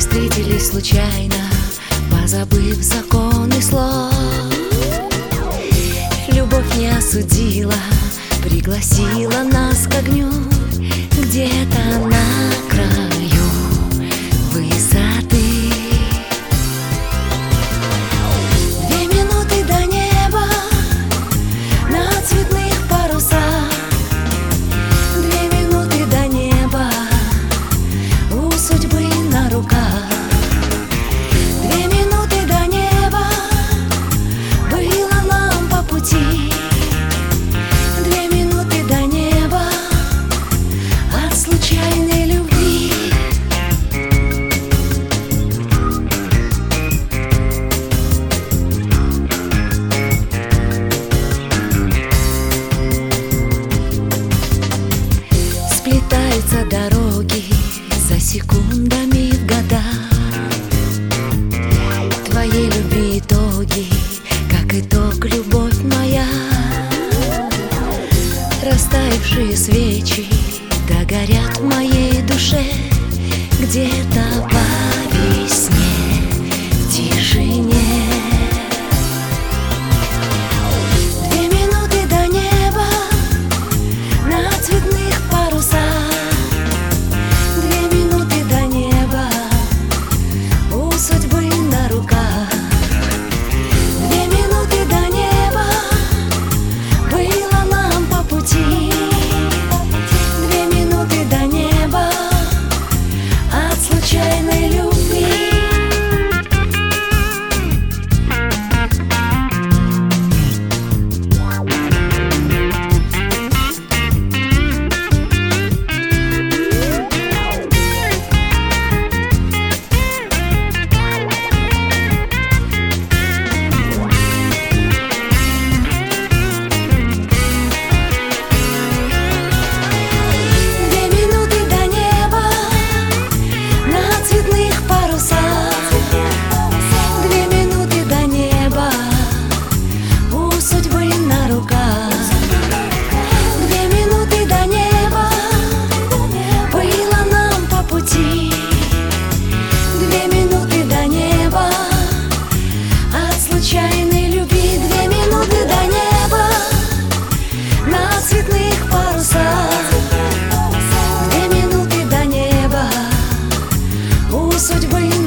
встретились случайно, позабыв законы слов. Любовь не осудила, пригласила нас к огню, где-то на краю высоты. 2 минуты до неба на цветных парусах, 2 минуты до неба у судьбы на руках. 2 минуты до неба было нам по пути, 2 минуты до неба от случайной любви. Сплетаются дороги за секундами в года твоей любви итоги, как итог любовь моя. Растаявшие свечи догорят в моей душе, где-то по весне в тишине. 2 минуты до неба на цветных парусах, 2 минуты до неба у судьбы на руках. 2 минуты до неба было нам по пути, 2 минуты до неба от случайной любви. Случайной любви. 2 минуты до неба на цветных парусах, 2 минуты до неба у судьбы